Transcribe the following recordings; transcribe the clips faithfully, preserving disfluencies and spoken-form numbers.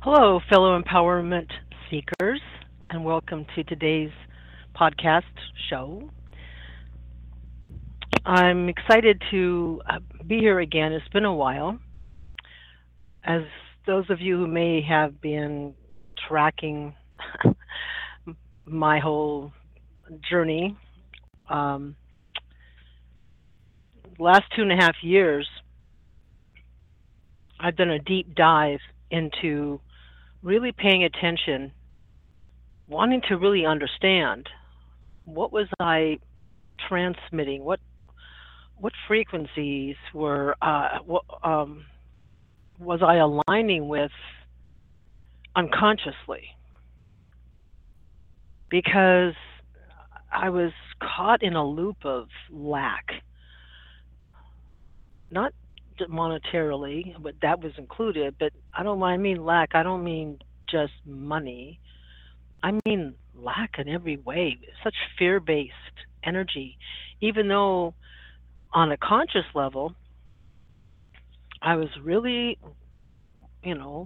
Hello, fellow empowerment seekers, and welcome to today's podcast show. I'm excited to uh, be here again. It's been a while. As those of you who may have been tracking my whole journey, um, last two and a half years, I've done a deep dive into really paying attention, wanting to really understand what was I transmitting, what what frequencies were uh, what, um, was I aligning with unconsciously? Because I was caught in a loop of lack, not monetarily, but that was included. But I don't. When I mean lack, I don't mean just money. I mean lack in every way. Such fear-based energy, even though on a conscious level, I was really, you know,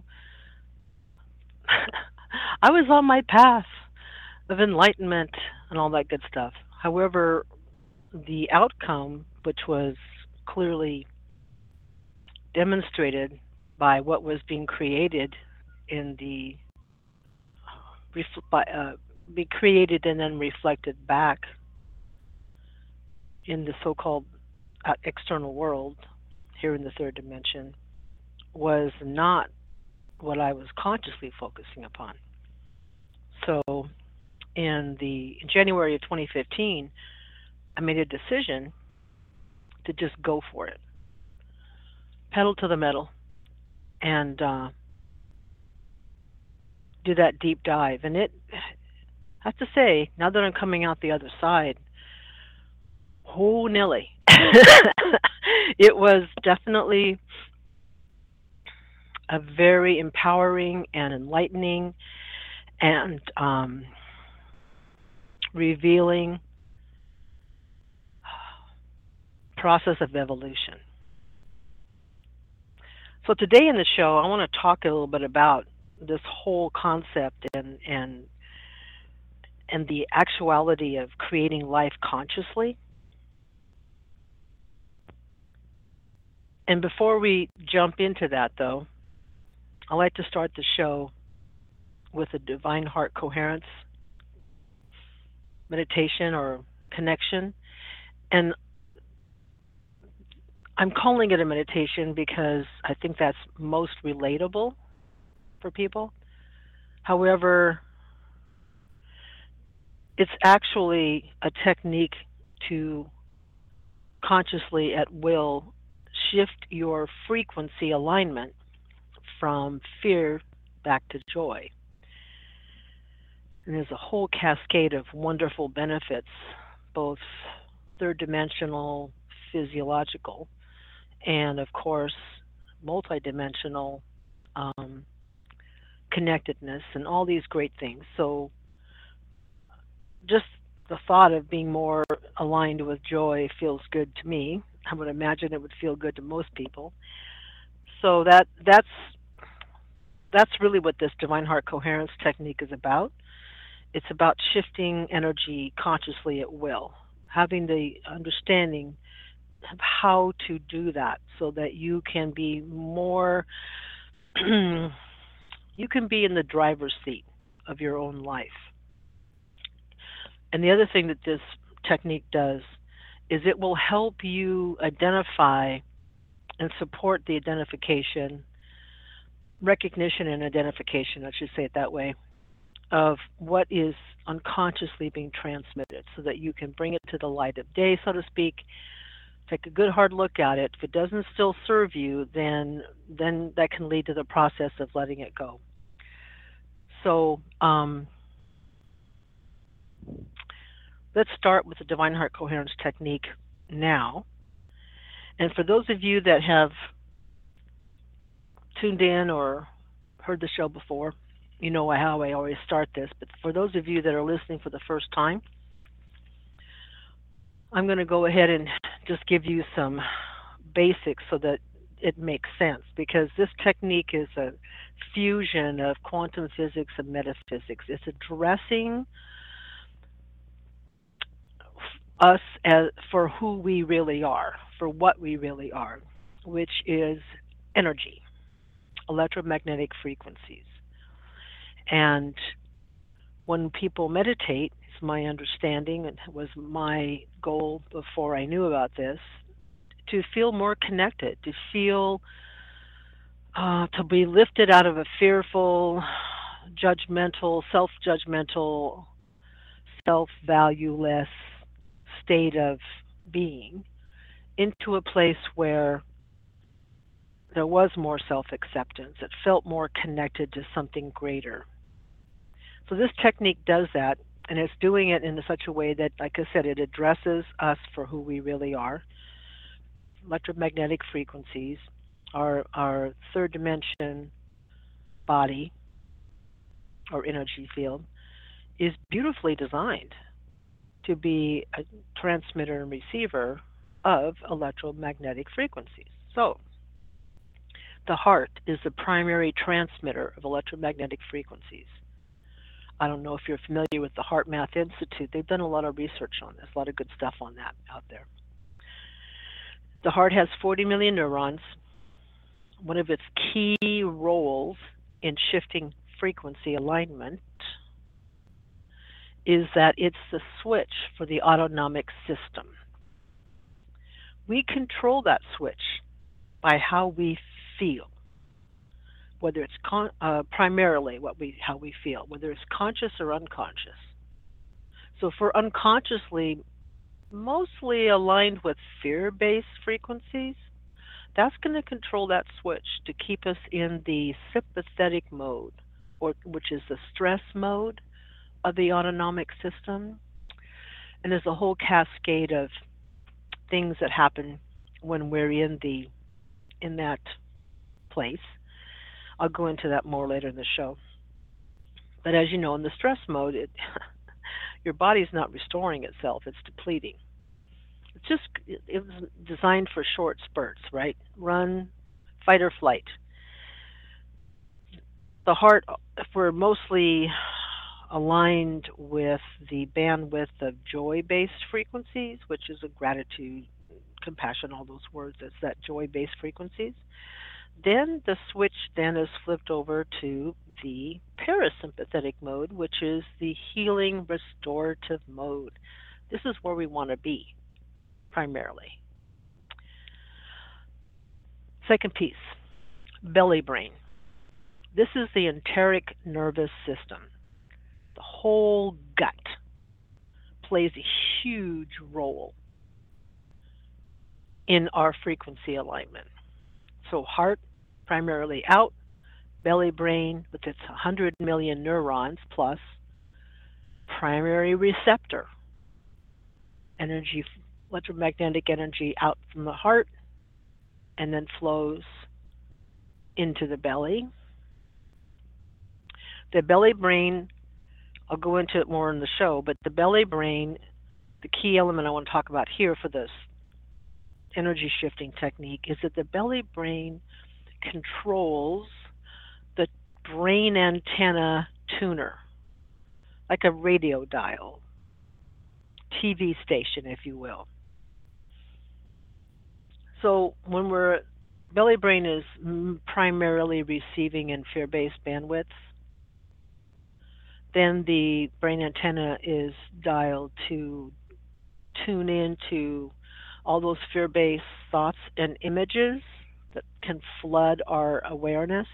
I was on my path of enlightenment and all that good stuff. However, the outcome, which was clearly demonstrated by what was being created in the by, uh, be created and then reflected back in the so-called uh, external world here in the third dimension, was not what I was consciously focusing upon. So in the in January of twenty fifteen, I made a decision to just go for it, pedal to the metal, and uh, do that deep dive. And it, I have to say, now that I'm coming out the other side, oh Nelly, it was definitely a very empowering and enlightening and um, revealing process of evolution. So today in the show, I want to talk a little bit about this whole concept and and and the actuality of creating life consciously. And before we jump into that, though, I like to start the show with a divine heart coherence meditation or connection. And I'm calling it a meditation because I think that's most relatable for people. However, it's actually a technique to consciously at will shift your frequency alignment from fear back to joy. And there's a whole cascade of wonderful benefits, both third dimensional, physiological, and of course, multidimensional um, connectedness and all these great things. So just the thought of being more aligned with joy feels good to me. I would imagine it would feel good to most people. So that that's that's really what this divine heart coherence technique is about. It's about shifting energy consciously at will, having the understanding of how to do that so that you can be more, you can be in the driver's seat of your own life. And the other thing that this technique does is it will help you identify and support the identification, recognition and identification, I should say it that way, of what is unconsciously being transmitted so that you can bring it to the light of day, so to speak. Take a good hard look at it. If it doesn't still serve you, then then that can lead to the process of letting it go. So um, let's start with the divine heart coherence technique now. And for those of you that have tuned in or heard the show before, you know how I always start this. But for those of you that are listening for the first time, I'm going to go ahead and just give you some basics so that it makes sense because this technique is a fusion of quantum physics and metaphysics. It's addressing us as for who we really are, for what we really are, which is energy, electromagnetic frequencies. And when people meditate, it's my understanding, and it was my goal before I knew about this, to feel more connected, to feel, uh, to be lifted out of a fearful, judgmental, self judgmental, self valueless state of being into a place where there was more self acceptance. It felt more connected to something greater. So this technique does that, and it's doing it in such a way that, like I said, it addresses us for who we really are. Electromagnetic frequencies, our our third dimension body or energy field is beautifully designed to be a transmitter and receiver of electromagnetic frequencies. So the heart is the primary transmitter of electromagnetic frequencies. I don't know if you're familiar with the Heart Math Institute. They've done a lot of research on this, a lot of good stuff on that out there. The heart has forty million neurons. One of its key roles in shifting frequency alignment is that it's the switch for the autonomic system. We control that switch by how we feel, whether it's con- uh, primarily what we how we feel, whether it's conscious or unconscious. So if we're unconsciously mostly aligned with fear-based frequencies, that's going to control that switch to keep us in the sympathetic mode, or which is the stress mode of the autonomic system. And there's a whole cascade of things that happen when we're in the in that place. I'll go into that more later in the show. But as you know, in the stress mode, it, your body's not restoring itself; it's depleting. It's just it was designed for short spurts, right? Run, fight or flight. The heart, if we're mostly aligned with the bandwidth of joy-based frequencies, which is a gratitude, compassion, all those words, it's that joy-based frequencies, then the switch then is flipped over to the parasympathetic mode, which is the healing restorative mode. This is where we want to be, primarily. Second piece, belly brain. This is the enteric nervous system. The whole gut plays a huge role in our frequency alignment. So heart primarily out, belly brain with its one hundred million neurons plus primary receptor, energy, electromagnetic energy out from the heart and then flows into the belly. The belly brain, I'll go into it more in the show, but the belly brain, the key element I want to talk about here for this energy shifting technique is that the belly brain controls the brain antenna tuner, like a radio dial, T V station, if you will. So when we're belly brain is primarily receiving in fear-based bandwidths, then the brain antenna is dialed to tune into all those fear-based thoughts and images that can flood our awareness.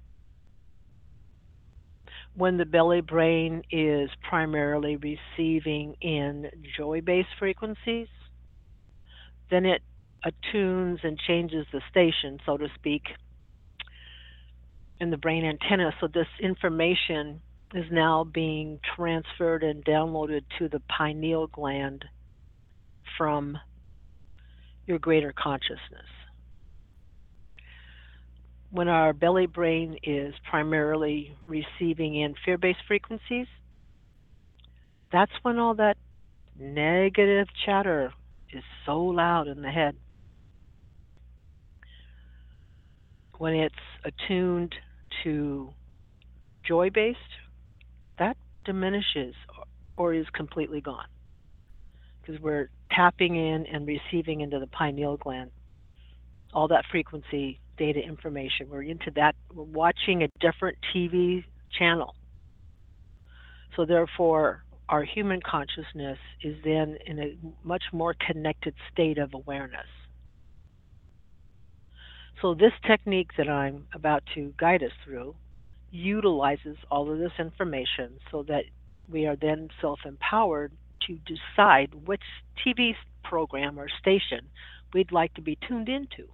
When the belly brain is primarily receiving in joy-based frequencies, then it attunes and changes the station, so to speak, in the brain antenna. So this information is now being transferred and downloaded to the pineal gland from your greater consciousness. When our belly brain is primarily receiving in fear-based frequencies, that's when all that negative chatter is so loud in the head. when it's attuned to joy based, that diminishes or is completely gone because we're tapping in and receiving into the pineal gland all that frequency data information. We're into that, we're watching a different T V channel. So therefore, our human consciousness is then in a much more connected state of awareness. So this technique that I'm about to guide us through utilizes all of this information so that we are then self-empowered to decide which T V program or station we'd like to be tuned into.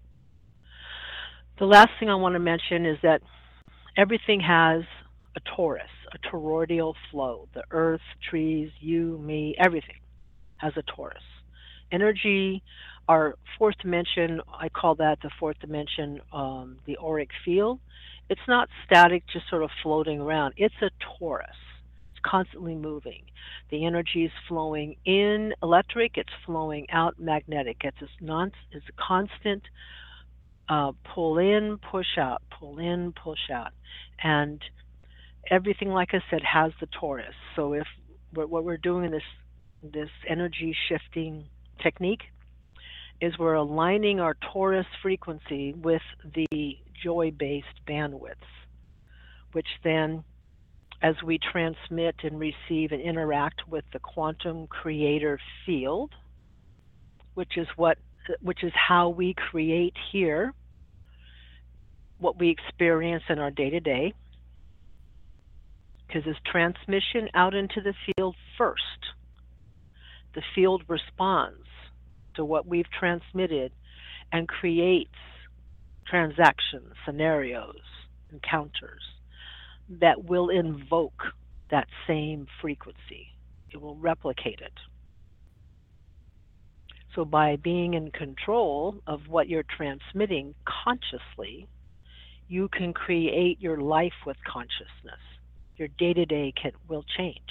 The last thing I want to mention is that everything has a torus, a toroidal flow. The earth, trees, you, me, everything has a torus. Energy, our fourth dimension, I call that the fourth dimension, um, the auric field. It's not static, just sort of floating around. It's a torus. It's constantly moving. The energy is flowing in electric. It's flowing out magnetic. It's a, non, it's a constant uh, pull in, push out, pull in, push out. And everything, like I said, has the torus. So if what we're doing in this this energy shifting technique is we're aligning our torus frequency with the joy-based bandwidths, which then, as we transmit and receive and interact with the quantum creator field, which is what which is how we create here what we experience in our day-to-day, because it's transmission out into the field first. The field responds to what we've transmitted and creates transactions, scenarios, encounters that will invoke that same frequency. It will replicate it. So by being in control of what you're transmitting consciously, you can create your life with consciousness. Your day-to-day can, will change.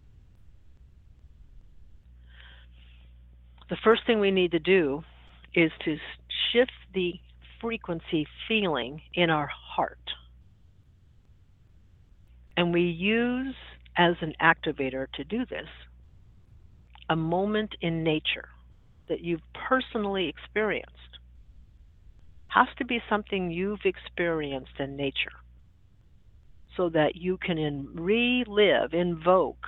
The first thing we need to do is to shift the frequency feeling in our heart. And we use, as an activator to do this, a moment in nature that you've personally experienced. Has to be something you've experienced in nature so that you can in, relive, invoke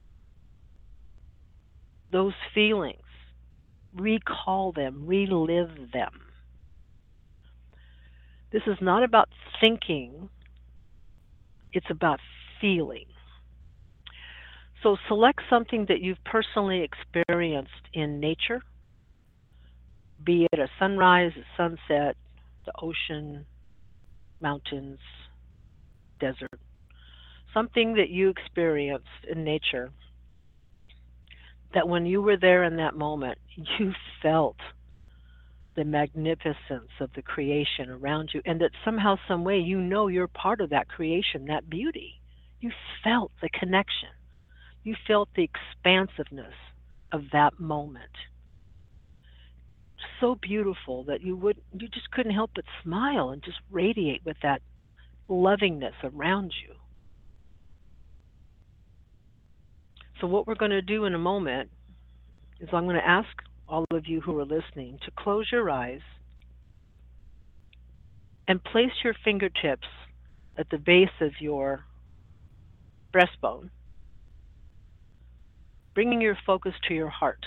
those feelings, recall them, relive them. This is not about thinking, it's about feeling. So select something that you've personally experienced in nature, be it a sunrise, a sunset, the ocean, mountains, desert, something that you experienced in nature that when you were there in that moment, you felt the magnificence of the creation around you, and that somehow, some way, you know you're part of that creation, that beauty. You felt the connection. You felt the expansiveness of that moment. So beautiful that you would you just couldn't help but smile and just radiate with that lovingness around you. So what we're going to do in a moment is I'm going to ask all of you who are listening to close your eyes and place your fingertips at the base of your breastbone, bringing your focus to your heart.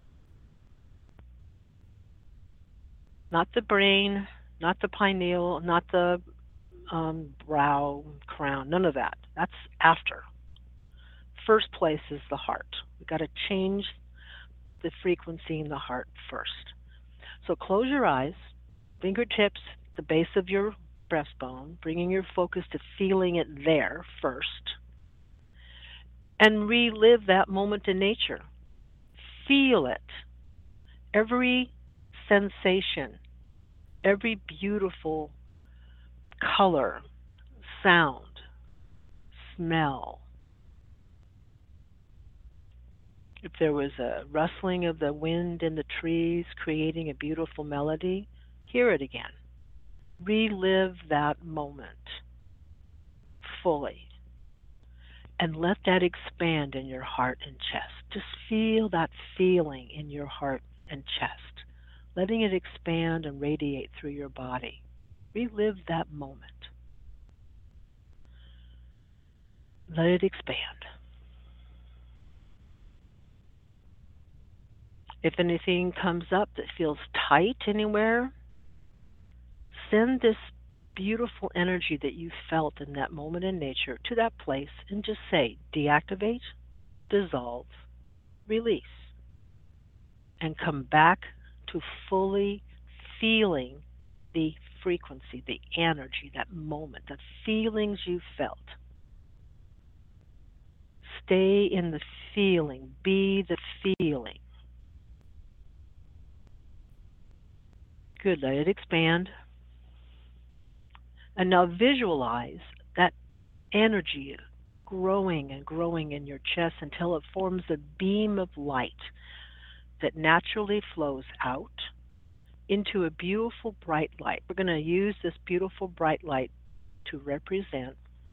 Not the brain, not the pineal, not the um, brow, crown, none of that. That's after. First place is the heart. We've got to change the frequency in the heart first. So close your eyes, fingertips, the base of your breastbone, bringing your focus to feeling it there first, and relive that moment in nature. Feel it. Every sensation, every beautiful color, sound, smell. If there was a rustling of the wind in the trees creating a beautiful melody, hear it again. Relive that moment fully and let that expand in your heart and chest. Just feel that feeling in your heart and chest, letting it expand and radiate through your body. Relive that moment. Let it expand. If anything comes up that feels tight anywhere, send this beautiful energy that you felt in that moment in nature to that place and just say, deactivate, dissolve, release, and come back to fully feeling the frequency, the energy, that moment, the feelings you felt. Stay in the feeling, be the feeling. Good, let it expand. And now visualize that energy growing and growing in your chest until it forms a beam of light that naturally flows out into a beautiful bright light. We're going to use this beautiful bright light to represent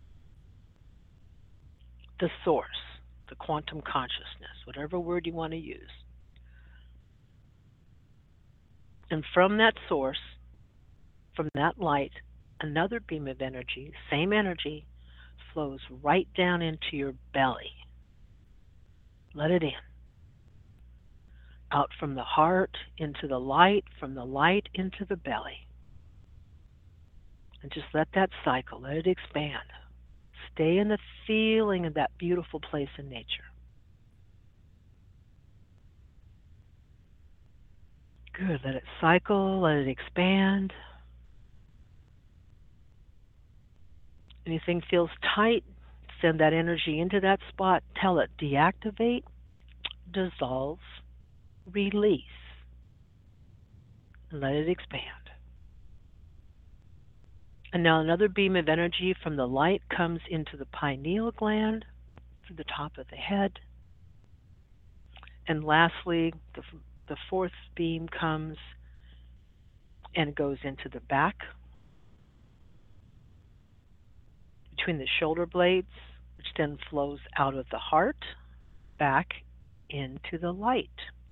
the source, the quantum consciousness, whatever word you want to use. And from that source, from that light, another beam of energy, same energy, flows right down into your belly. Let it in. Out from the heart into the light, from the light into the belly. And just let that cycle, let it expand. Stay in the feeling of that beautiful place in nature. Good, let it cycle, let it expand. Anything feels tight, send that energy into that spot, tell it deactivate, dissolve, release, and let it expand. And now another beam of energy from the light comes into the pineal gland, through the top of the head. And lastly, the, the fourth beam comes and goes into the back, between the shoulder blades, which then flows out of the heart, back into the light.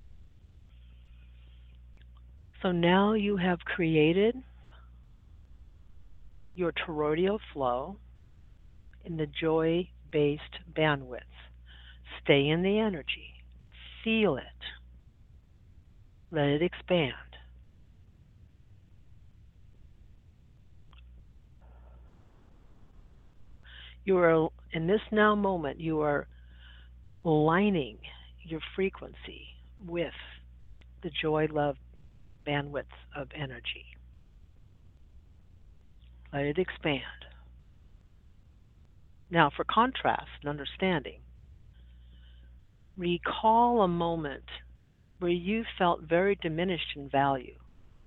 So now you have created your toroidal flow in the joy-based bandwidth. Stay in the energy. Feel it. Let it expand. You are, in this now moment, you are aligning your frequency with the joy, love bandwidth of energy. Let it expand. Now, for contrast and understanding, recall a moment where you felt very diminished in value.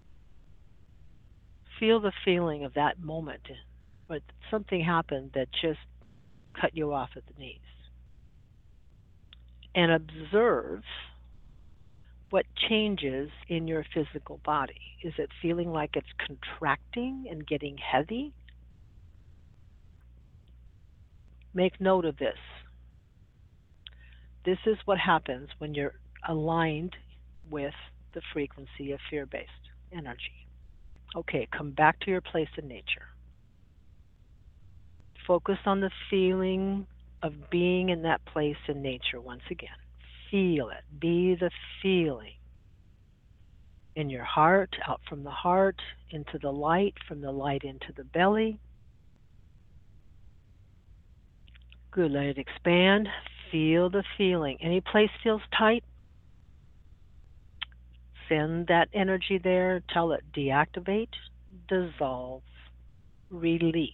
Feel the feeling of that moment, but something happened that just cut you off at the knees. And observe what changes in your physical body. Is it feeling like it's contracting and getting heavy? Make note of this. This is what happens when you're aligned with the frequency of fear-based energy. Okay, come back to your place in nature. Focus on the feeling of being in that place in nature once again. Feel it. Be the feeling. In your heart, out from the heart, into the light, from the light into the belly. Good, let it expand. Feel the feeling. Any place feels tight? Send that energy there. Tell it deactivate, dissolve, release.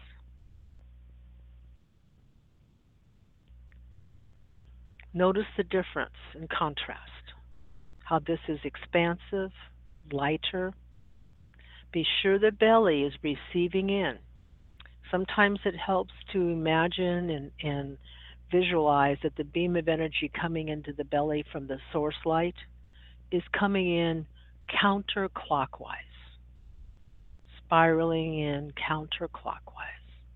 Notice the difference in contrast. How this is expansive, lighter. Be sure the belly is receiving in. Sometimes it helps to imagine and, and visualize that the beam of energy coming into the belly from the source light is coming in counterclockwise. spiraling in counterclockwise.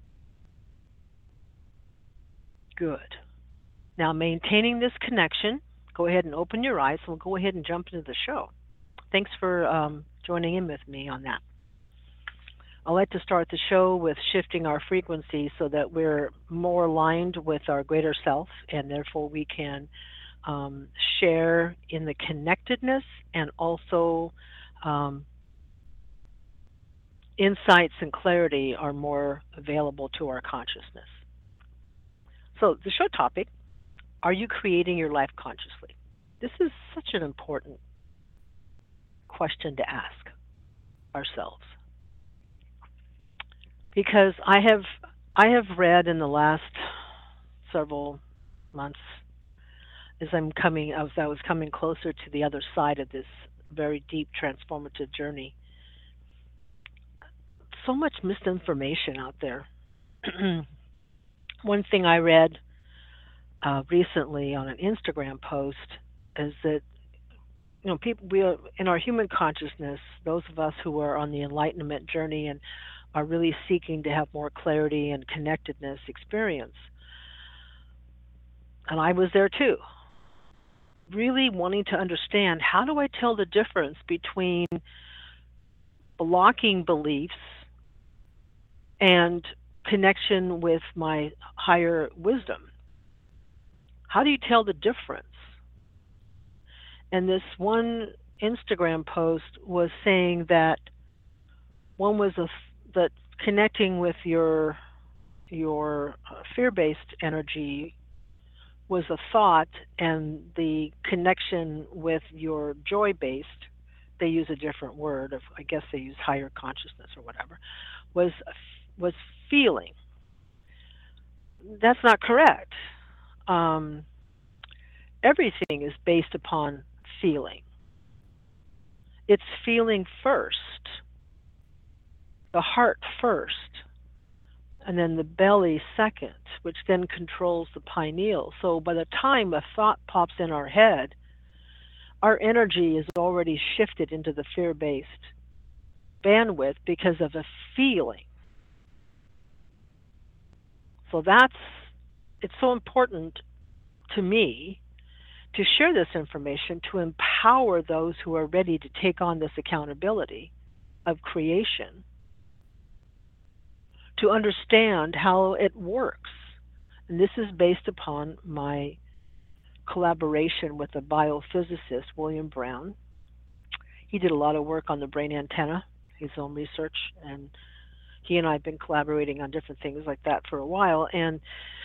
Good. Now, maintaining this connection, go ahead and open your eyes, and we'll go ahead and jump into the show. Thanks for um, joining in with me on that. I like to start the show with shifting our frequency so that we're more aligned with our greater self, and therefore we can um, share in the connectedness, and also um, insights and clarity are more available to our consciousness. So, the show topic: are you creating your life consciously? This is such an important question to ask ourselves, because I have I have read in the last several months, as I'm coming as I was coming closer to the other side of this very deep transformative journey, so much misinformation out there. One thing I read uh, recently on an Instagram post is that, you know, people we are in our human consciousness, those of us who are on the enlightenment journey and are really seeking to have more clarity and connectedness experience. And I was there too, really wanting to understand, how do I tell the difference between blocking beliefs and connection with my higher wisdom? How do you tell the difference? And this one Instagram post was saying that one was a that connecting with your your uh, fear-based energy was a thought, and the connection with your joy-based, they use a different word of, I guess they use higher consciousness or whatever, was was feeling. That's not correct. Um, everything is based upon feeling. It's feeling first, the heart first, and then the belly second, which then controls the pineal. So by the time a thought pops in our head, our energy is already shifted into the fear-based bandwidth because of a feeling. So that's, it's so important to me to share this information to empower those who are ready to take on this accountability of creation, to understand how it works. And this is based upon my collaboration with a biophysicist, William Brown. He did a lot of work on the brain antenna, his own research, and he and I have been collaborating on different things like that for a while. And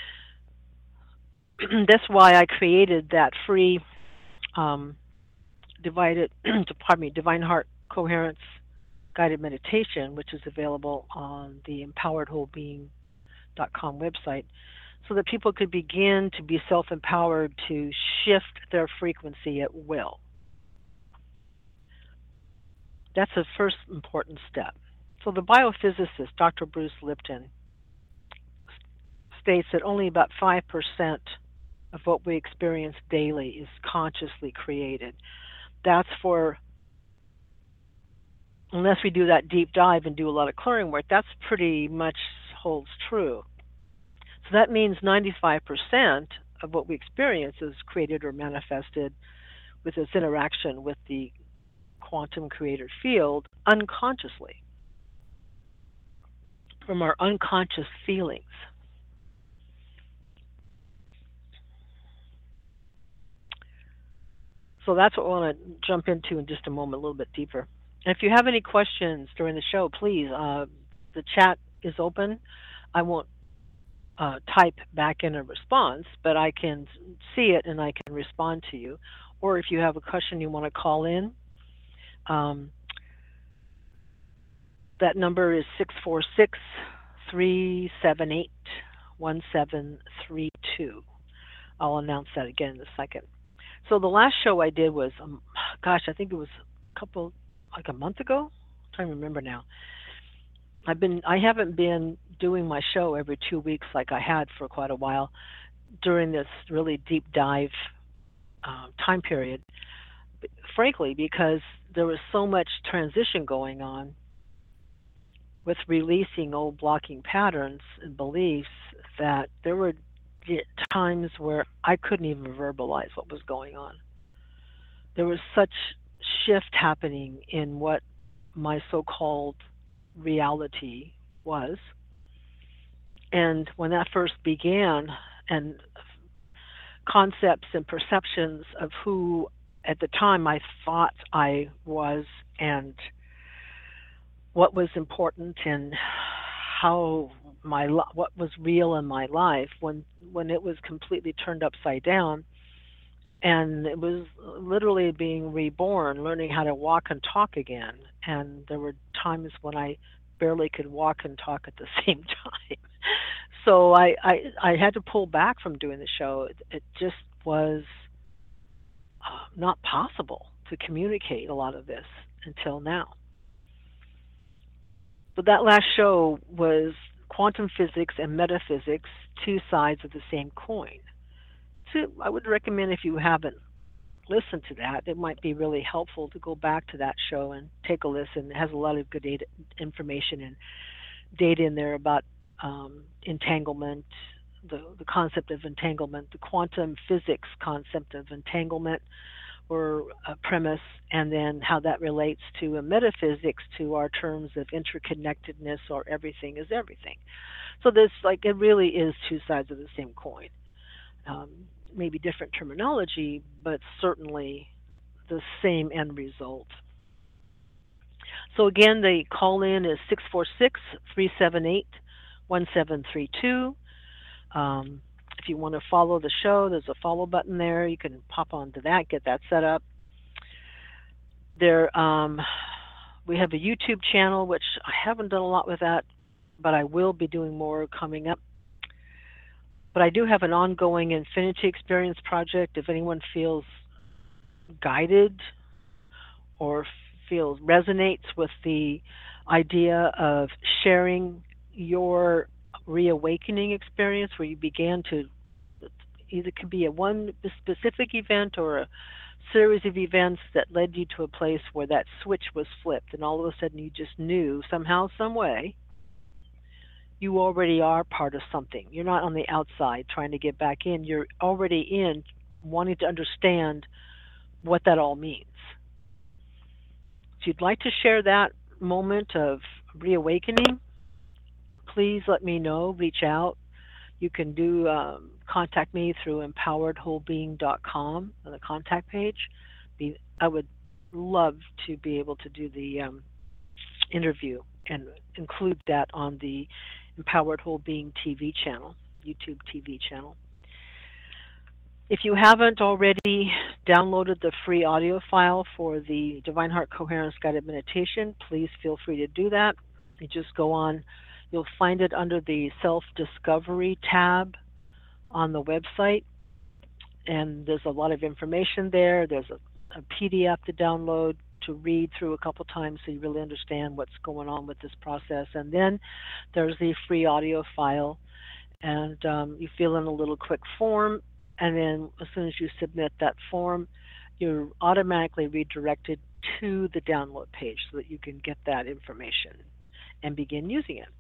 that's why I created that free um, divided, pardon me, Divine Heart Coherence guided meditation, which is available on the empowered whole being dot com website, so that people could begin to be self-empowered to shift their frequency at will. That's the first important step. So the biophysicist, Doctor Bruce Lipton, states that only about five percent of what we experience daily is consciously created. That's for, unless we do that deep dive and do a lot of clearing work, that's pretty much holds true. So that means ninety-five percent of what we experience is created or manifested with this interaction with the quantum creator field unconsciously, from our unconscious feelings. So that's what I want to jump into in just a moment, a little bit deeper. And if you have any questions during the show, please, uh, the chat is open. I won't uh, type back in a response, but I can see it and I can respond to you. Or if you have a question you want to call in, um, that number is six four six, three seven eight, one seven three two. I'll announce that again in a second. So the last show I did was, um, gosh, I think it was a couple, like a month ago. I'm trying to remember now. I've been, I haven't been doing my show every two weeks like I had for quite a while during this really deep dive uh, time period. Frankly, because there was so much transition going on with releasing old blocking patterns and beliefs that there were times where I couldn't even verbalize what was going on. There was such shift happening in what my so-called reality was. And when that first began, and concepts and perceptions of who at the time I thought I was and what was important and how my what was real in my life, when when it was completely turned upside down, and it was literally being reborn, learning how to walk and talk again. And there were times when I barely could walk and talk at the same time. So I, I, I had to pull back from doing the show. It, it just was uh, not possible to communicate a lot of this until now. But that last show was quantum physics and metaphysics, two sides of the same coin. So I would recommend, if you haven't listened to that, it might be really helpful to go back to that show and take a listen. It has a lot of good data, information and data in there about um, entanglement, the, the concept of entanglement, the quantum physics concept of entanglement or a premise, and then how that relates to a metaphysics, to our terms of interconnectedness or everything is everything. So this, like, it really is two sides of the same coin. Um, maybe different terminology, but certainly the same end result. So again, the call in is six four six, three seven eight, one seven three two. Um, if you want to follow the show, there's a follow button there. You can pop onto that, get that set up. There, um, we have a YouTube channel, which I haven't done a lot with that, but I will be doing more coming up. But I do have an ongoing Infinity Experience project. If anyone feels guided or feels resonates with the idea of sharing your reawakening experience, where you began to, either could be a one specific event or a series of events that led you to a place where that switch was flipped, and all of a sudden you just knew somehow, some way, you already are part of something. You're not on the outside trying to get back in. You're already in, wanting to understand what that all means. If you'd like to share that moment of reawakening, please let me know. Reach out. You can do um, contact me through empowered whole being dot com on the contact page. Be, I would love to be able to do the um, interview and include that on the Empowered Whole Being T V channel, YouTube T V channel. If you haven't already downloaded the free audio file for the Divine Heart Coherence Guided Meditation, please feel free to do that. You just go on, you'll find it under the Self-Discovery tab on the website, and there's a lot of information there. There's a, a P D F to download to read through a couple times so you really understand what's going on with this process. And then there's the free audio file, and um, you fill in a little quick form, and then as soon as you submit that form, you're automatically redirected to the download page so that you can get that information and begin using it.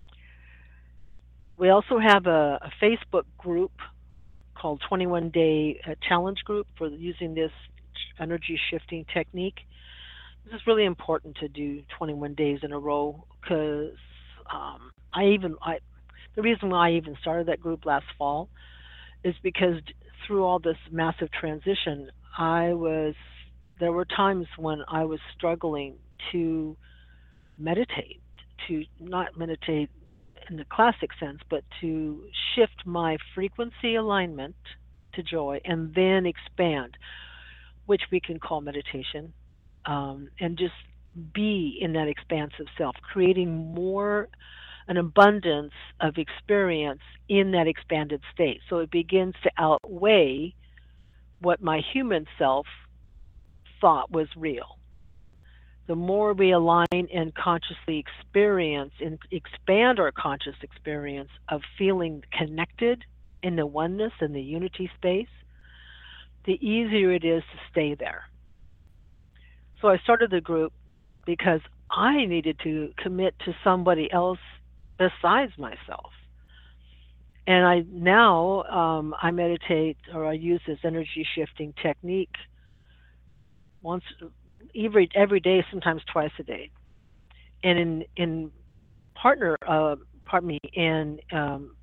We also have a, a Facebook group called twenty-one day Challenge Group for using this energy shifting technique. This is really important to do twenty-one days in a row, because um, I even I the reason why I even started that group last fall is because through all this massive transition, I was there were times when I was struggling to meditate, to not meditate in the classic sense, but to shift my frequency alignment to joy and then expand, which we can call meditation, um, and just be in that expansive self, creating more, an abundance of experience in that expanded state. So it begins to outweigh what my human self thought was real. The more we align and consciously experience and expand our conscious experience of feeling connected in the oneness and the unity space, the easier it is to stay there. So I started the group because I needed to commit to somebody else besides myself. And I now um, I meditate or I use this energy shifting technique once every every day, sometimes twice a day. And in in partner, uh, pardon me, and um,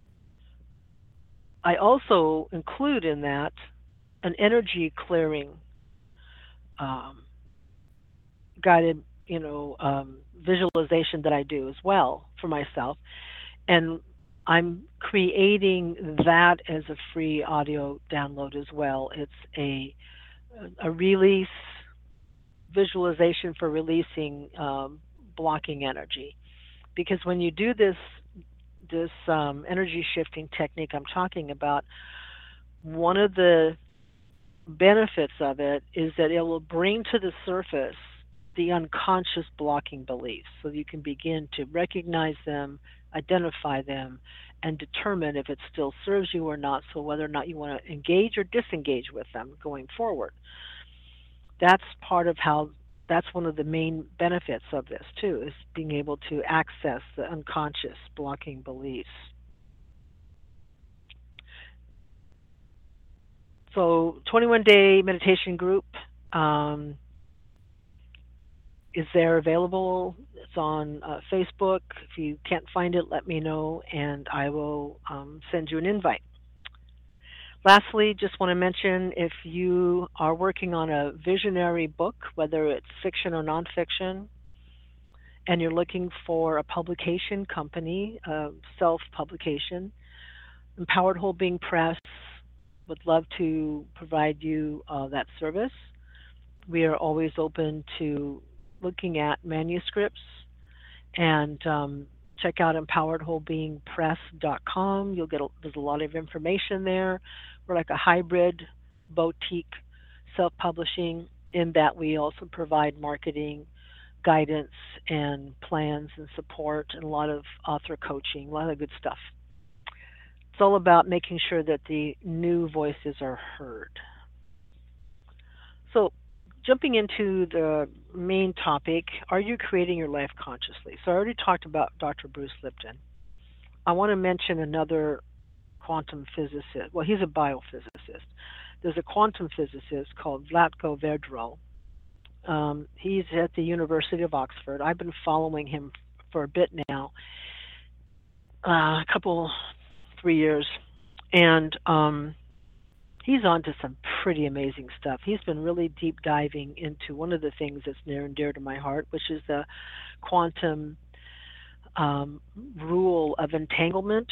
I also include in that an energy clearing um, guided, you know, um, visualization that I do as well for myself, and I'm creating that as a free audio download as well. It's a a release visualization for releasing um, blocking energy. Because when you do this this um, energy shifting technique I'm talking about, one of the benefits of it is that it will bring to the surface the unconscious blocking beliefs, so you can begin to recognize them, identify them, and determine if it still serves you or not, so whether or not you want to engage or disengage with them going forward. That's part of how that's one of the main benefits of this too, is being able to access the unconscious blocking beliefs. So twenty-one day meditation group um, is there available. It's on uh, Facebook. If you can't find it, let me know and I will um, send you an invite. Lastly, just want to mention, if you are working on a visionary book, whether it's fiction or nonfiction, and you're looking for a publication company, uh, self publication, Empowered Whole Being Press would love to provide you uh, that service. We are always open to looking at manuscripts, and um, check out empowered whole being press dot com. You'll get a, there's a lot of information there. We're like a hybrid boutique self-publishing in that we also provide marketing guidance and plans and support and a lot of author coaching, a lot of good stuff. It's all about making sure that the new voices are heard. So, jumping into the main topic, are you creating your life consciously? So, I already talked about Doctor Bruce Lipton. I want to mention another quantum physicist. Well, he's a biophysicist. There's a quantum physicist called Vlatko Vedro. Um, he's at the University of Oxford. I've been following him for a bit now, uh, a couple, three years, and um, he's on to some pretty amazing stuff. He's been really deep diving into one of the things that's near and dear to my heart, which is the quantum um, rule of entanglement.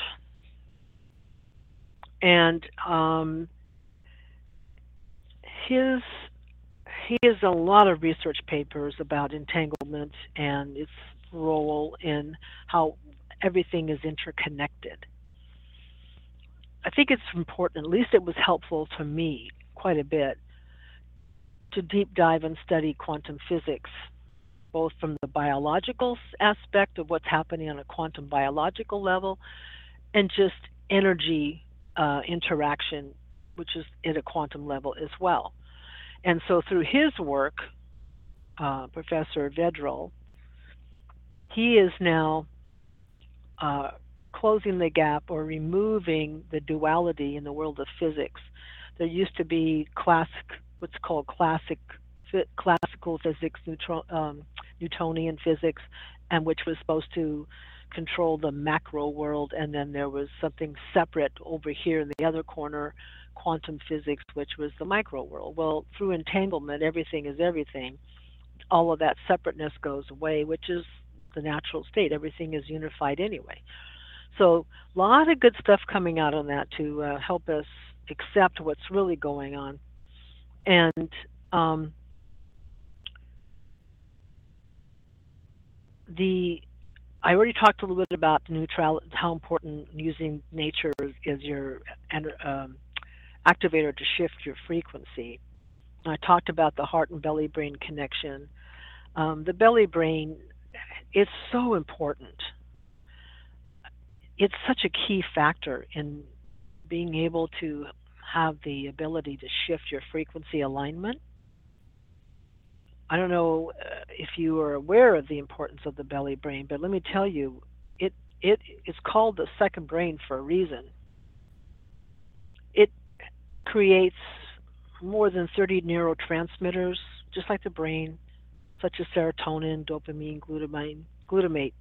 And um, his he has a lot of research papers about entanglement and its role in how everything is interconnected. I think it's important, at least it was helpful to me quite a bit, to deep dive and study quantum physics, both from the biological aspect of what's happening on a quantum biological level and just energy uh, interaction, which is at a quantum level as well. And so through his work, uh, Professor Vedral, he is now uh, closing the gap or removing the duality in the world of physics. There used to be classic, what's called classic, classical physics, neutron, um, Newtonian physics, and which was supposed to control the macro world, and then there was something separate over here in the other corner, quantum physics, which was the micro world. Well, through entanglement, everything is everything. All of that separateness goes away, which is the natural state. Everything is unified anyway. So a lot of good stuff coming out on that to uh, help us accept what's really going on. And um, the I already talked a little bit about neutral, how important using nature is your um, activator to shift your frequency. I talked about the heart and belly brain connection. Um, the belly brain, it's so important. It's such a key factor in being able to have the ability to shift your frequency alignment. I don't know uh, if you are aware of the importance of the belly brain, but let me tell you, it it is called the second brain for a reason. It creates more than thirty neurotransmitters, just like the brain, such as serotonin, dopamine, glutamine, glutamate,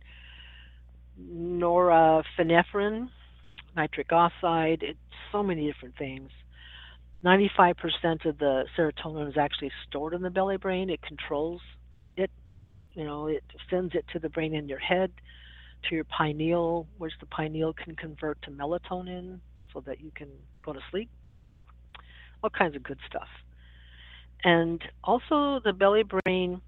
norepinephrine, nitric oxide, it's so many different things. ninety-five percent of the serotonin is actually stored in the belly brain. It controls it, you know, it sends it to the brain in your head, to your pineal, which the pineal can convert to melatonin so that you can go to sleep. All kinds of good stuff. And also, the belly brain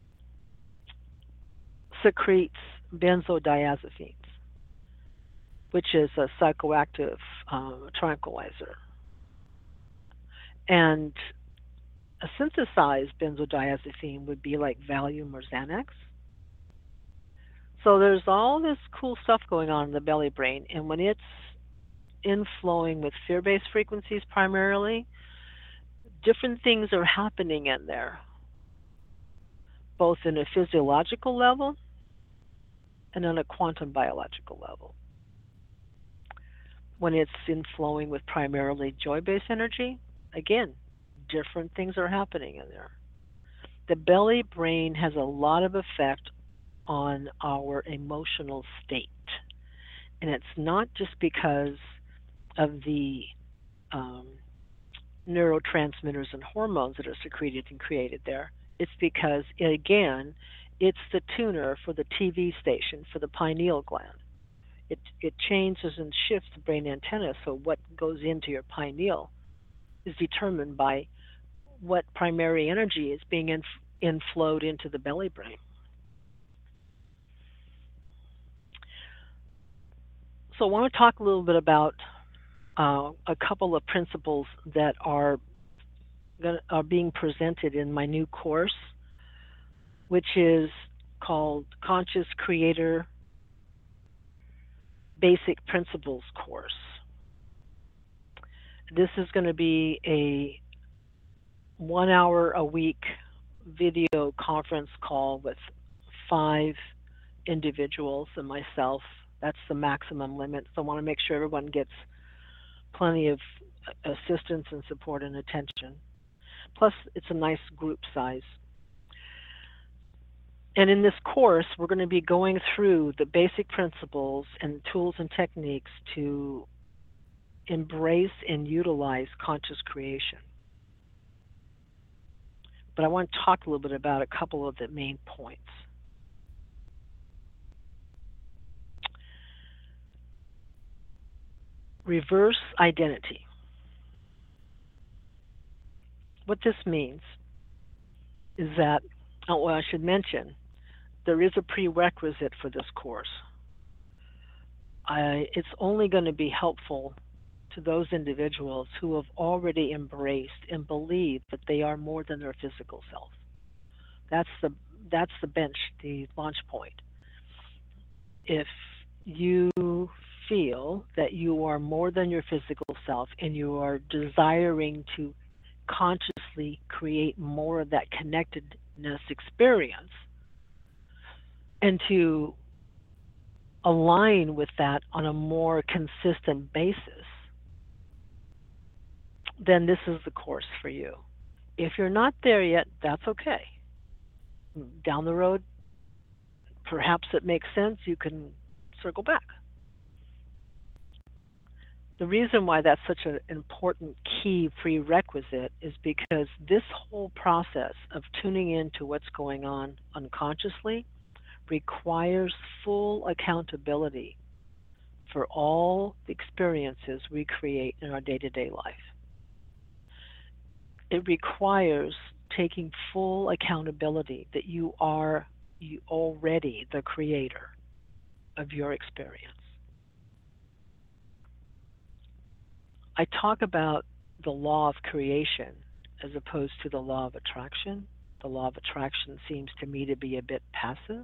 secretes benzodiazepines, which is a psychoactive um, tranquilizer. And a synthesized benzodiazepine would be like Valium or Xanax. So there's all this cool stuff going on in the belly brain, and when it's inflowing with fear-based frequencies primarily, different things are happening in there, both in a physiological level and on a quantum biological level. When it's inflowing with primarily joy-based energy, again, different things are happening in there. The belly brain has a lot of effect on our emotional state. And it's not just because of the um, neurotransmitters and hormones that are secreted and created there. It's because, again, it's the tuner for the T V station for the pineal gland. It, it changes and shifts the brain antenna, so what goes into your pineal is determined by what primary energy is being inf- inflowed into the belly brain. So I want to talk a little bit about uh, a couple of principles that are are being presented in my new course, which is called Conscious Creator Basic Principles course. This is going to be a one hour a week video conference call with five individuals and myself. That's the maximum limit. So I want to make sure everyone gets plenty of assistance and support and attention. Plus, it's a nice group size. And in this course, we're going to be going through the basic principles and tools and techniques to embrace and utilize conscious creation. But I want to talk a little bit about a couple of the main points. Reverse identity. What this means is that, oh, well, I should mention, there is a prerequisite for this course. I, it's only going to be helpful to those individuals who have already embraced and believe that they are more than their physical self. That's the that's the bench, the launch point. If you feel that you are more than your physical self and you are desiring to consciously create more of that connectedness experience and to align with that on a more consistent basis, then this is the course for you. If you're not there yet, that's okay. Down the road, perhaps it makes sense, you can circle back. The reason why that's such an important key prerequisite is because this whole process of tuning into what's going on unconsciously requires full accountability for all the experiences we create in our day-to-day life. It requires taking full accountability that you are you already the creator of your experience. I talk about the law of creation as opposed to the law of attraction. The law of attraction seems to me to be a bit passive.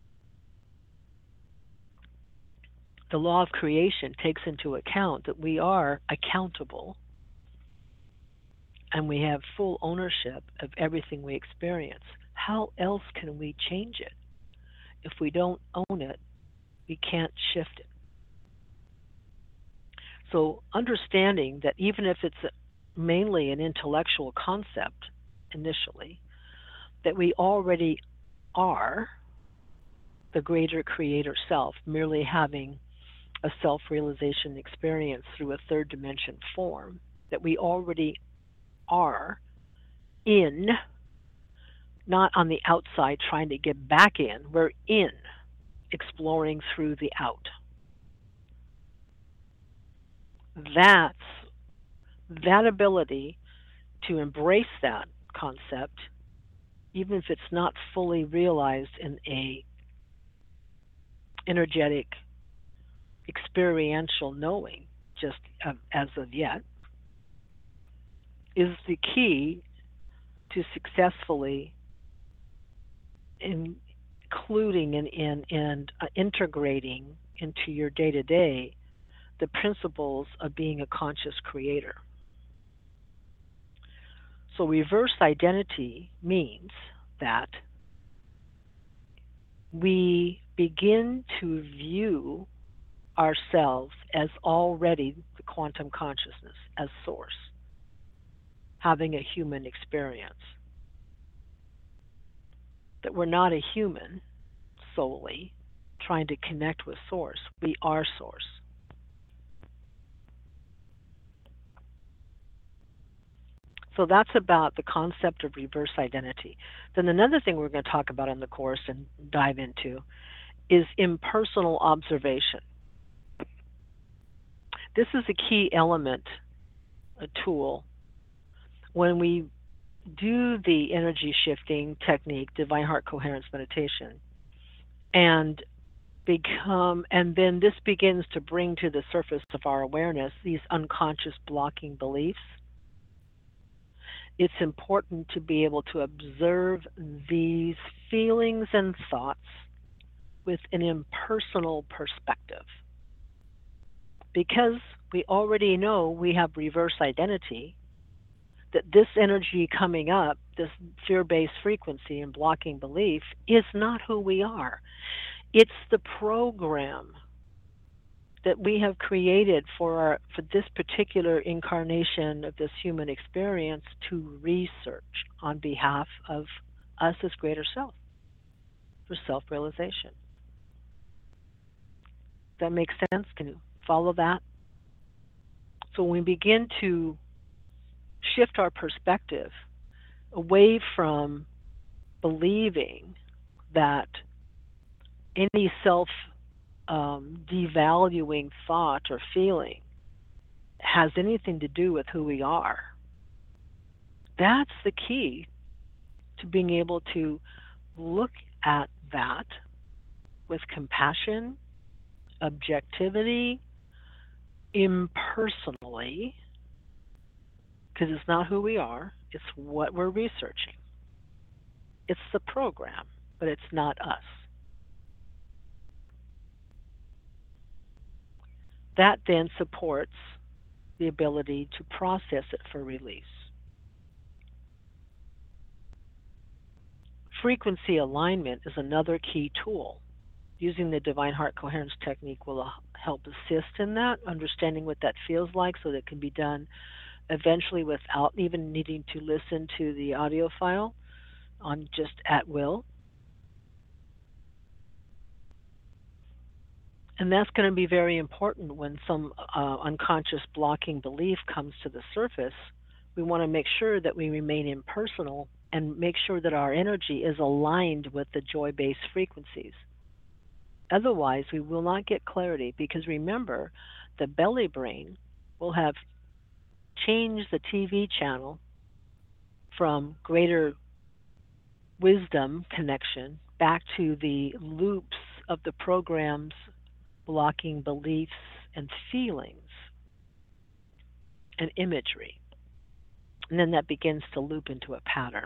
The law of creation takes into account that we are accountable and we have full ownership of everything we experience. How else can we change it? If we don't own it, we can't shift it. So, understanding that even if it's mainly an intellectual concept initially, that we already are the greater creator self, merely having a self realization experience through a third dimension form, that we already are in, not on the outside trying to get back in, we're in, exploring through the out. That's that ability to embrace that concept, even if it's not fully realized in a energetic experiential knowing just as of yet, is the key to successfully including and, and, and uh, integrating into your day to day the principles of being a conscious creator. So, reverse identity means that we begin to view ourselves as already the quantum consciousness, as source, having a human experience. That we're not a human solely trying to connect with source, we are source. So that's about the concept of reverse identity. Then another thing we're going to talk about in the course and dive into is impersonal observation. This is a key element, a tool, when we do the energy shifting technique, divine heart coherence meditation, and become, and then this begins to bring to the surface of our awareness these unconscious blocking beliefs. It's important to be able to observe these feelings and thoughts with an impersonal perspective. Because we already know we have reverse identity, that this energy coming up, this fear-based frequency and blocking belief, is not who we are. It's the program that we have created for our, for this particular incarnation of this human experience to research on behalf of us as greater self, for self-realization. That makes sense? Can you follow that? So when we begin to shift our perspective away from believing that any self um, devaluing thought or feeling has anything to do with who we are, that's the key to being able to look at that with compassion, objectivity, impersonally, because it's not who we are, it's what we're researching. It's the program, but it's not us. That then supports the ability to process it for release. Frequency alignment is another key tool. Using the Divine Heart Coherence technique will help assist in that, understanding what that feels like so that it can be done eventually without even needing to listen to the audio file on just at will. And that's going to be very important when some uh, unconscious blocking belief comes to the surface. We want to make sure that we remain impersonal and make sure that our energy is aligned with the joy-based frequencies. Otherwise, we will not get clarity, because remember, the belly brain will have changed the T V channel from greater wisdom connection back to the loops of the programs blocking beliefs and feelings and imagery. And then that begins to loop into a pattern.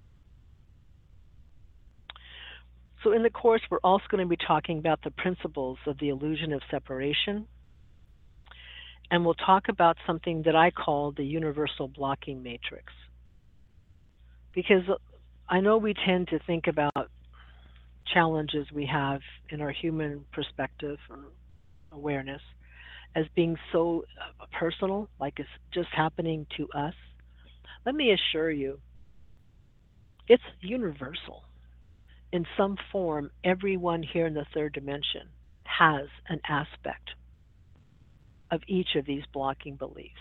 So in the course, we're also going to be talking about the principles of the illusion of separation. And we'll talk about something that I call the universal blocking matrix. Because I know we tend to think about challenges we have in our human perspective or awareness as being so uh, personal, like it's just happening to us. Let me assure you, it's universal. In some form, everyone here in the third dimension has an aspect of each of these blocking beliefs.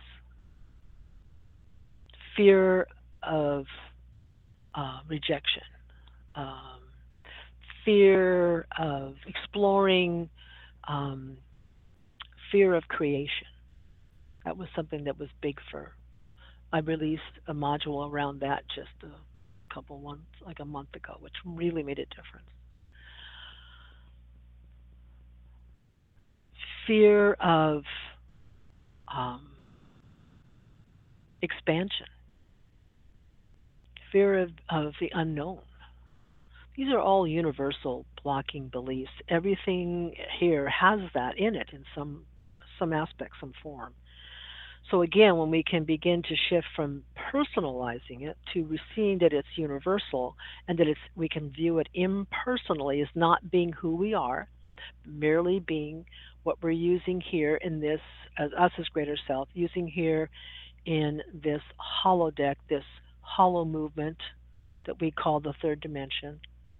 Fear of uh, rejection, um, fear of exploring, um, fear of creation. That was something that was big for. I released a module around that just a couple months, like a month ago, which really made a difference. Fear of um, expansion, fear of, of the unknown. These are all universal blocking beliefs. Everything here has that in it in some some aspect, some form. So again, when we can begin to shift from personalizing it to seeing that it's universal and that it's we can view it impersonally as not being who we are, merely being what we're using here in this as us as greater self, using here in this holodeck, this hollow movement that we call the third dimension,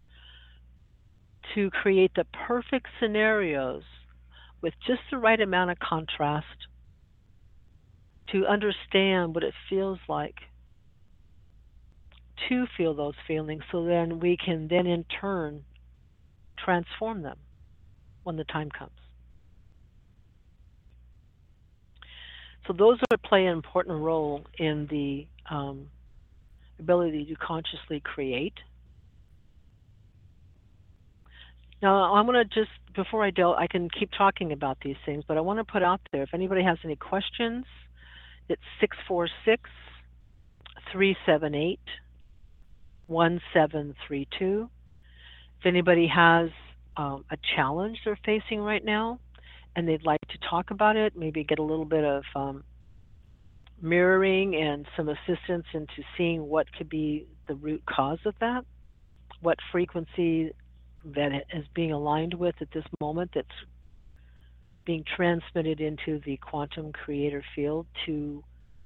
to create the perfect scenarios with just the right amount of contrast to understand what it feels like to feel those feelings so then we can then in turn transform them when the time comes. So those are play an important role in the um, ability to consciously create. Now I'm going to just before I do, I can keep talking about these things, but I want to put out there if anybody has any questions, it's six four six, three seven eight, one seven three two. If anybody has um, a challenge they're facing right now and they'd like to talk about it, maybe get a little bit of um, mirroring and some assistance into seeing what could be the root cause of that, what frequency that it is being aligned with at this moment that's being transmitted into the quantum creator field to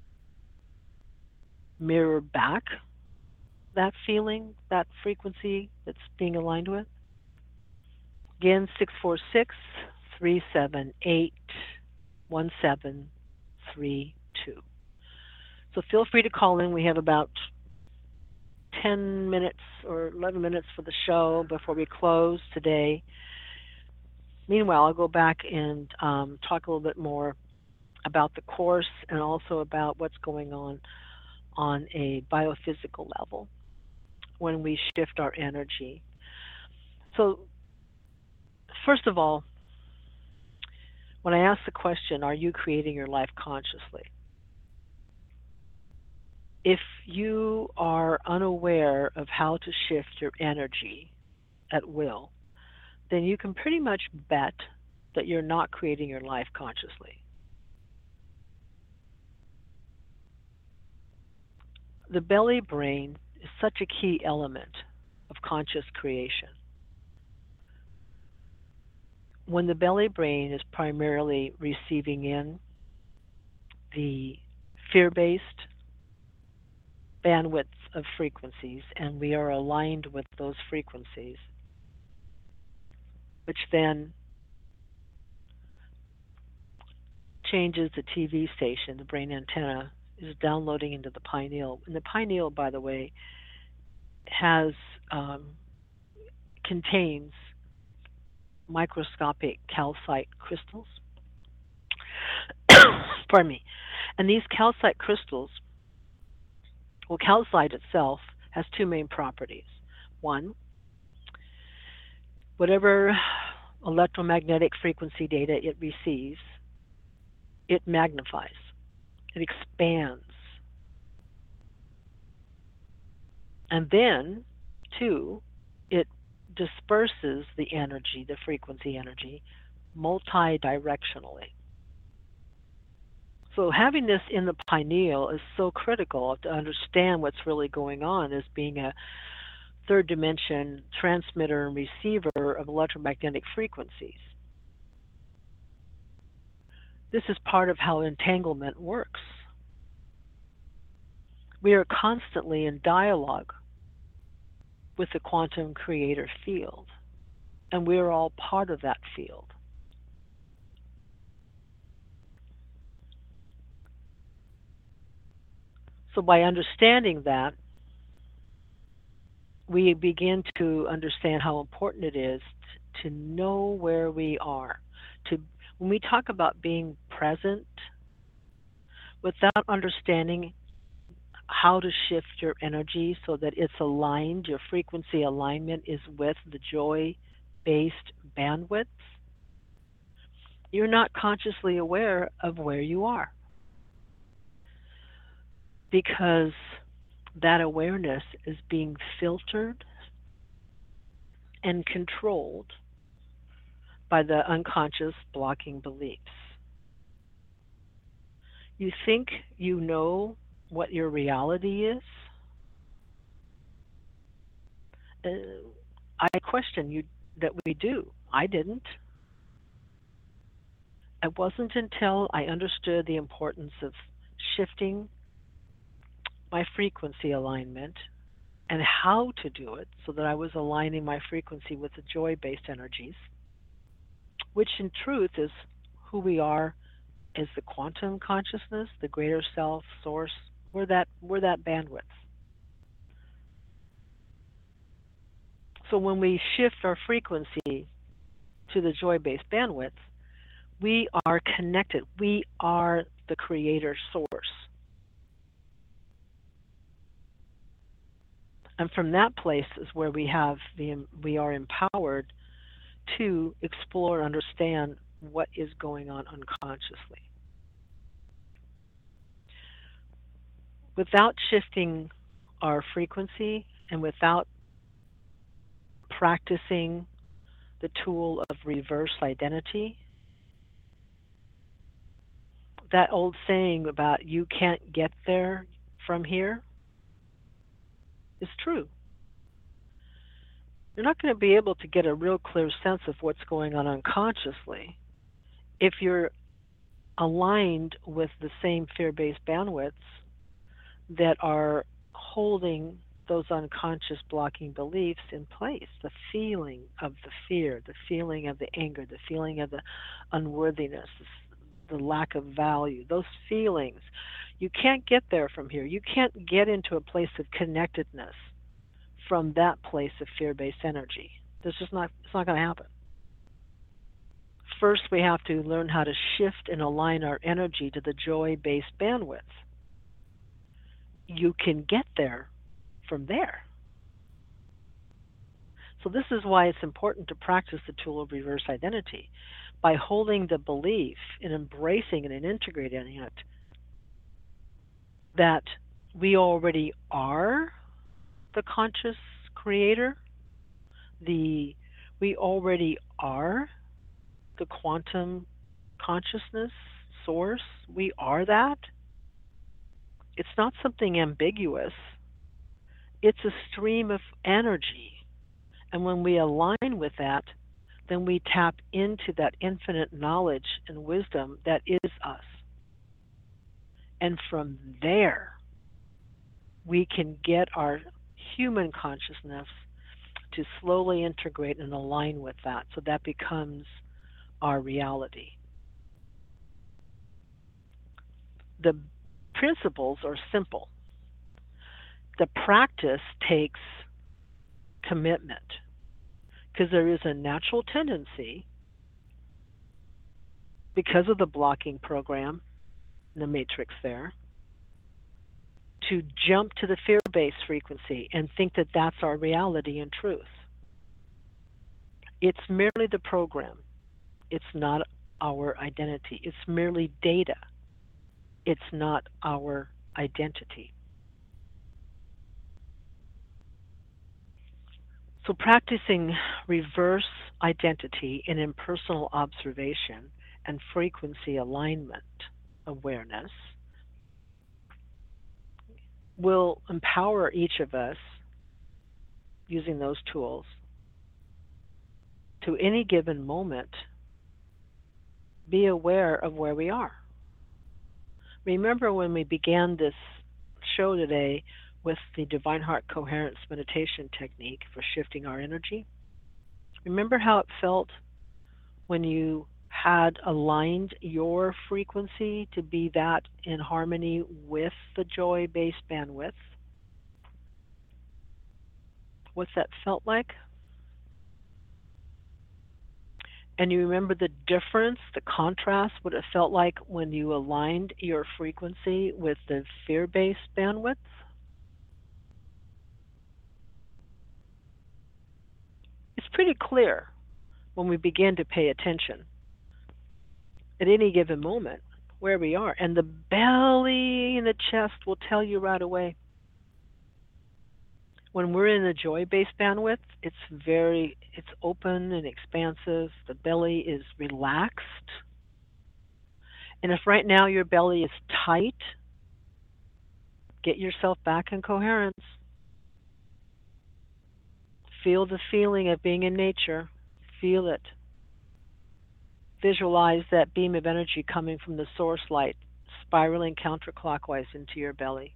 mirror back that feeling, that frequency that's being aligned with. Again, six four six, three seven eight, one seven three two. So feel free to call in. We have about ten minutes or eleven minutes for the show before we close today. Meanwhile, I'll go back and um, talk a little bit more about the course and also about what's going on on a biophysical level when we shift our energy. So, first of all, when I ask the question, are you creating your life consciously? If you are unaware of how to shift your energy at will, then you can pretty much bet that you're not creating your life consciously. The belly brain is such a key element of conscious creation. When the belly brain is primarily receiving in the fear based bandwidth of frequencies, and we are aligned with those frequencies, which then changes the T V station, the brain antenna is downloading into the pineal. And the pineal, by the way, has um, contains microscopic calcite crystals. Pardon me. And these calcite crystals, well, calcite itself has two main properties. One, whatever electromagnetic frequency data it receives, it magnifies, it expands. And then, two, it disperses the energy, the frequency energy, multi-directionally. So having this in the pineal is so critical to understand what's really going on as being a, third dimension transmitter and receiver of electromagnetic frequencies. This is part of how entanglement works. We are constantly in dialogue with the quantum creator field, and we are all part of that field. So by understanding that, we begin to understand how important it is to know where we are. To when we talk about being present, without understanding how to shift your energy so that it's aligned, your frequency alignment is with the joy-based bandwidths, you're not consciously aware of where you are. Because that awareness is being filtered and controlled by the unconscious blocking beliefs. You think you know what your reality is? Uh, I question you that we do. I didn't. It wasn't until I understood the importance of shifting my frequency alignment and how to do it so that I was aligning my frequency with the joy-based energies, which in truth is who we are as the quantum consciousness, the greater self, source. We're that, we're that bandwidth. So when we shift our frequency to the joy-based bandwidth, we are connected. We are the creator source. And from that place is where we have the we are empowered to explore and understand what is going on unconsciously. Without shifting our frequency and without practicing the tool of reverse identity, that old saying about you can't get there from here is true. You're not going to be able to get a real clear sense of what's going on unconsciously if you're aligned with the same fear-based bandwidths that are holding those unconscious blocking beliefs in place. The feeling of the fear, the feeling of the anger, the feeling of the unworthiness, the lack of value, those feelings. You can't get there from here. You can't get into a place of connectedness from that place of fear-based energy. It's just not, it's not going to happen. First, we have to learn how to shift and align our energy to the joy-based bandwidth. You can get there from there. So this is why it's important to practice the tool of reverse identity. By holding the belief and embracing it and integrating it that we already are the conscious creator, the we already are the quantum consciousness source, we are that. It's not something ambiguous. It's a stream of energy. And when we align with that, then we tap into that infinite knowledge and wisdom that is us. And from there, we can get our human consciousness to slowly integrate and align with that. So that becomes our reality. The principles are simple. The practice takes commitment because there is a natural tendency, because of the blocking program, the matrix there, to jump to the fear-based frequency and think that that's our reality and truth. It's merely the program. It's not our identity. It's merely data. It's not our identity. So practicing reverse identity in impersonal observation and frequency alignment awareness will empower each of us using those tools to any given moment be aware of where we are. Remember when we began this show today with the Divine Heart Coherence meditation technique for shifting our energy? Remember how it felt when you had aligned your frequency to be that in harmony with the joy-based bandwidth? What's that felt like? And you remember the difference, the contrast, what it felt like when you aligned your frequency with the fear-based bandwidth? It's pretty clear when we begin to pay attention at any given moment where we are. And the belly and the chest will tell you right away. When we're in the joy-based bandwidth, it's very, it's open and expansive. The belly is relaxed. And if right now your belly is tight, get yourself back in coherence. Feel the feeling of being in nature. Feel it. Visualize that beam of energy coming from the source light, spiraling counterclockwise into your belly.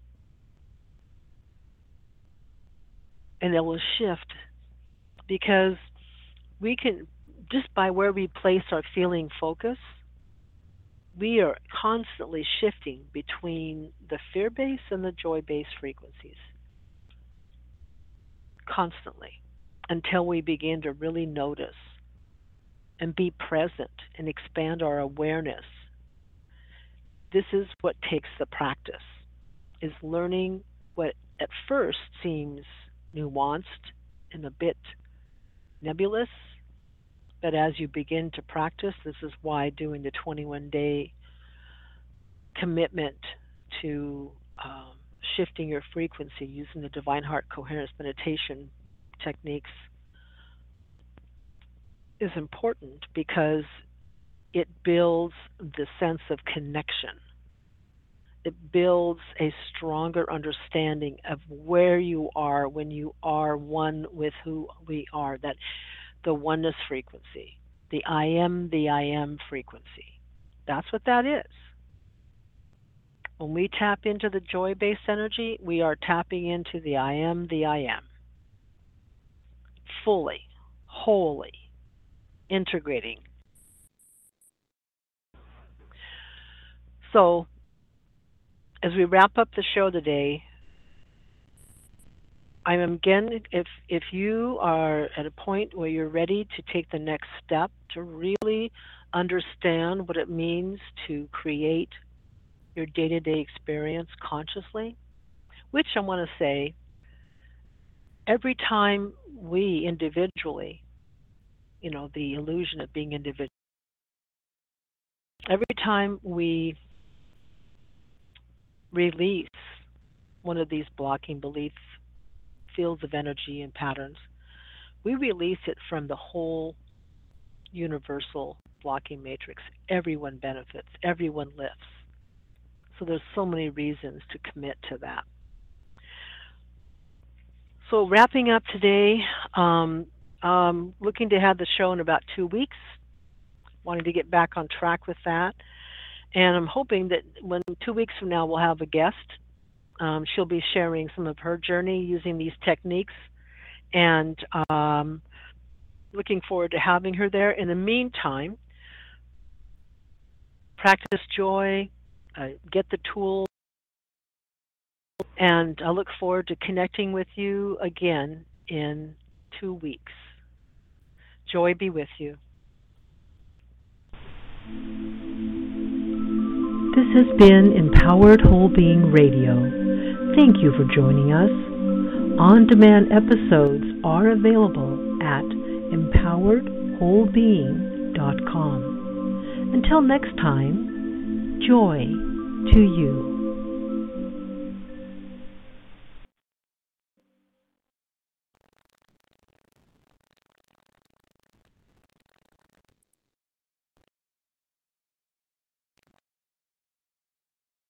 And it will shift because we can, just by where we place our feeling focus, we are constantly shifting between the fear-based and the joy-based frequencies. Constantly. Until we begin to really notice and be present and expand our awareness. This is what takes the practice, is learning what at first seems nuanced and a bit nebulous, but as you begin to practice, this is why doing the twenty-one day commitment to um, shifting your frequency using the Divine Heart Coherence meditation techniques is important, because it builds the sense of connection. It builds a stronger understanding of where you are when you are one with who we are, that the oneness frequency, the I am, the I am frequency. That's what that is. When we tap into the joy-based energy, we are tapping into the I am, the I am. Fully, wholly, integrating. So, as we wrap up the show today, I'm again, if if you are at a point where you're ready to take the next step to really understand what it means to create your day-to-day experience consciously, which I want to say, every time we individually, you know, the illusion of being individual, every time we release one of these blocking belief fields of energy and patterns, we release it from the whole universal blocking matrix. Everyone benefits, everyone lifts. So there's so many reasons to commit to that. So wrapping up today, um, um, looking to have the show in about two weeks, wanting to get back on track with that. And I'm hoping that when two weeks from now we'll have a guest. Um, she'll be sharing some of her journey using these techniques, and um, looking forward to having her there. In the meantime, practice joy, uh, get the tools, and I look forward to connecting with you again in two weeks. Joy be with you. This has been Empowered Whole Being Radio. Thank you for joining us. On-demand episodes are available at empowered whole being dot com. Until next time, joy to you.